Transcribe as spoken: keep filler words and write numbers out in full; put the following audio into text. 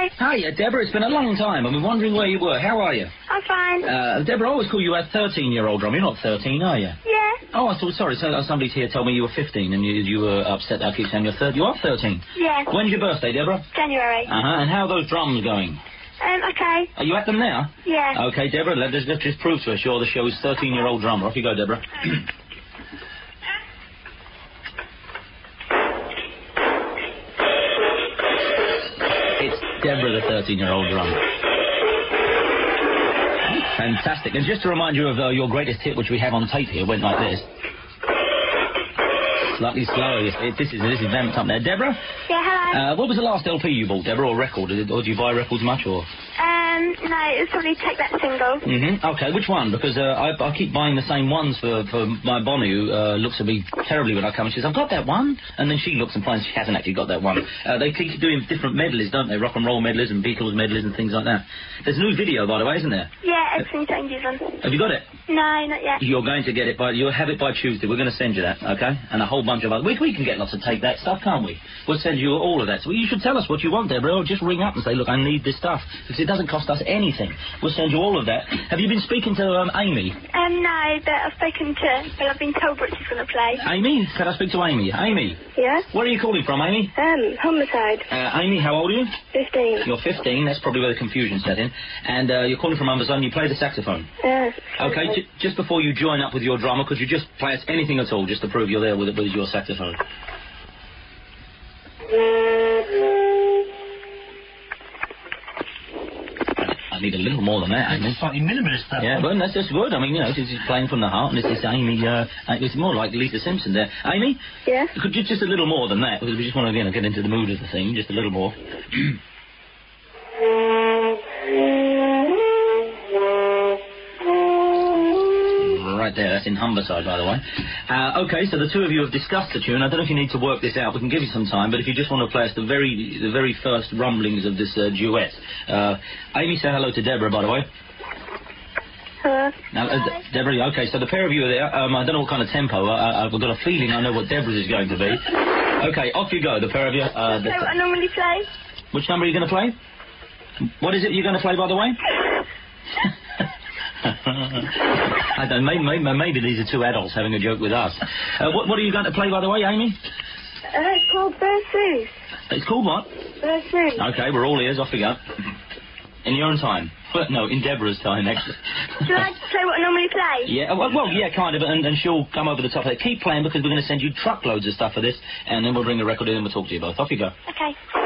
Hiya, Deborah. It's been a long time. I've been wondering where you were. How are you? I'm fine. Uh, Deborah, I always call you a thirteen-year-old drummer. You're not thirteen, are you? Yeah. Oh, I thought, sorry. So, uh, somebody here told me you were fifteen and you, you were upset that I keep saying you're thirteen. You are thirteen? Yeah. When's your birthday, Deborah? January. Uh-huh. And how are those drums going? Um, okay. Are you at them now? Yeah. Okay, Deborah, let us let's just prove to us you're the show's thirteen-year-old drummer. Off you go, Deborah. It's Deborah, the thirteen-year-old drummer. Fantastic. And just to remind you of uh, your greatest hit, which we have on tape here, went like this. Slightly slower. It, this is this is vamped up there. Deborah? Yeah, hello. Uh, what was the last L P you bought, Deborah, or record? Or do you buy records much, or...? Um, no, it was probably Take That single. Mm-hmm. Okay, which one? Because uh, I, I keep buying the same ones for, for my Bonnie, who uh, looks at me terribly when I come and she says, I've got that one. And then she looks and finds she hasn't actually got that one. Uh, they keep doing different medleys, don't they? Rock and roll medleys and Beatles medleys and things like that. There's a new video, by the way, isn't there? Yeah, everything changes on. Have you got it? No, not yet. You're going to get it by... You'll have it by Tuesday. We're going to send you that, okay? And a whole bunch of other... We, we can get lots of Take That stuff, can't we? We'll send you all of that. So you should tell us what you want, Deborah, or just ring up and say, look, I need this stuff. Because it doesn't cost us anything. We'll send you all of that. Have you been speaking to um, Amy? Um, no, but I've spoken to... Well, I've been told what she's going to play. Amy? Can I speak to Amy? Amy? Yeah? Where are you calling from, Amy? Um, Homicide. Uh, Amy, how old are you? Fifteen. You're fifteen. That's probably where the confusion set in. And uh, you're calling from Amazon. You play the saxophone. Yeah. Okay, j- just before you join up with your drummer, could you just play us anything at all, just to prove you're there with, with your saxophone? I need a little more than that, Amy. It's slightly minimalist, that Yeah, well, that's just good. I mean, you know, this is playing from the heart, and this is Amy, uh, it's more like Lisa Simpson there. Amy? Yeah? Could you just a little more than that, because we just want to, you know, get into the mood of the thing, just a little more. Right there, that's in Humberside, by the way. Uh, okay, so the two of you have discussed the tune. I don't know if you need to work this out. We can give you some time, but if you just want to play us the very the very first rumblings of this uh, duet. Uh, Amy, say hello to Deborah, by the way. Hello. Now, uh, De- Deborah, okay, so the pair of you are there. Um, I don't know what kind of tempo. I, I've got a feeling I know what Deborah's is going to be. Okay, off you go, the pair of you. Uh, So what I normally play? Which number are you going to play? What is it you're going to play, by the way? I don't know, maybe, maybe, maybe these are two adults having a joke with us. Uh, what, what are you going to play, by the way, Amy? Uh, it's called Versus. It's called what? Versus. Okay, we're all ears. Off we go. In your own time. Well, no, in Deborah's time, actually. Should I play what I normally play? Yeah, well, well yeah, kind of, and, and she'll come over the top of it. Keep playing, because we're going to send you truckloads of stuff for this, and then we'll bring the record in and we'll talk to you both. Off you go. Okay.